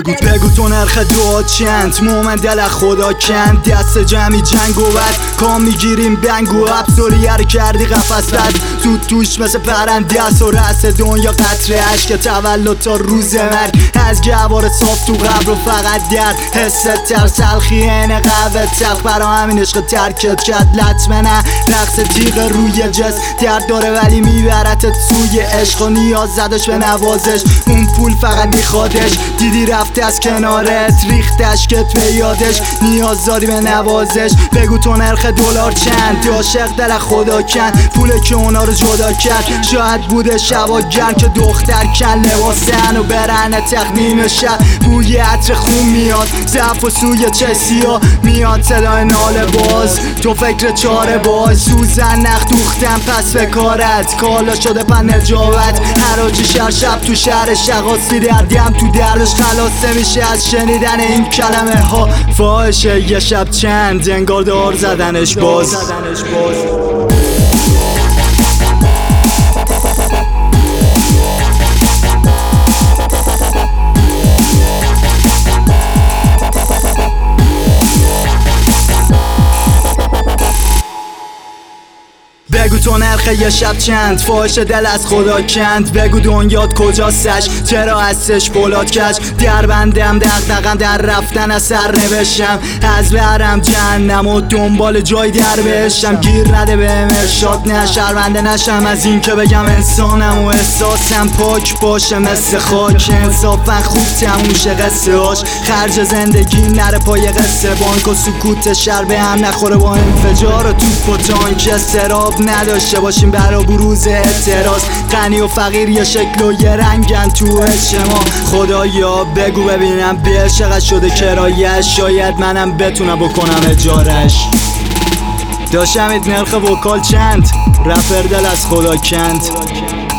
بگو تو نرخ دعا چند، مومن دل خدا کند. دست جمعی جنگ و بد کام میگیریم بنگ و ابزوریه رو کردی قفص بد. توش مثل پرنده است و رأس دنیا قطره عشق تولد تا روز مرگ. از گوار صاف تو قبر و فقط درد حست تر سلخی اینه قهوه تلخ. برا همین عشق ترکت کرد لطمه نه رقص تیغ روی جس. درد داره ولی میبرتت سوی عشق و نیاز زدش به نوازش. اون پول فقط میخوادش، دیدی رفته از کنارت ریختش کت به یادش. نیاز داری به نوازش. بگو تو نرخ دلار چند، عاشق دل خدا کند. پوله که اونا رو جدا کرد، شاید بوده شبا گرم که دختر کن لباسن و برن تقدیم شب. بوی عطر خون میاد، ضعف و سوی چسیا میاد صدای ناله باز. تو فکر چاره باز، سوزن نخ دوختم پس به کارت. کالا شده پن نجابت، حراجی شب تو شهر شقاسی دردیم تو دردش خلاص نمیشه از شنیدن این کلمه ها. فاحشه یه شب چند، انگار دار زدنش باز. بگو تو نرخ یه شب چند، فاحش دل از خدا کند. بگو دنیات کجاستش، چرا هستش پولاد کش. در بندم دغدغم در رفتن از سر نوشتم. از برم جهنم و دنبال جای در بهشم. گیر نده بهم ارشاد نه شرمنده نشم از این که بگم انسانم و احساسم پاک باشه مثل خاک. انصافا خوب تموم شه قصه هاش، خرج زندگی نره پای قصه. بانک و سکوت شهر به هم نخوره با انفجار و توپ و تانک. استراب نداشته باشیم برا بروز اعتراض. غنی و فقیر یه شکل و یه رنگن تو اجتماع. خدایا بگو ببینم بیل چقدر شده کرایش، شاید منم بتونم بکنم اجارش. داشتم نرخ وکال چند، رپر دل از خدا کند.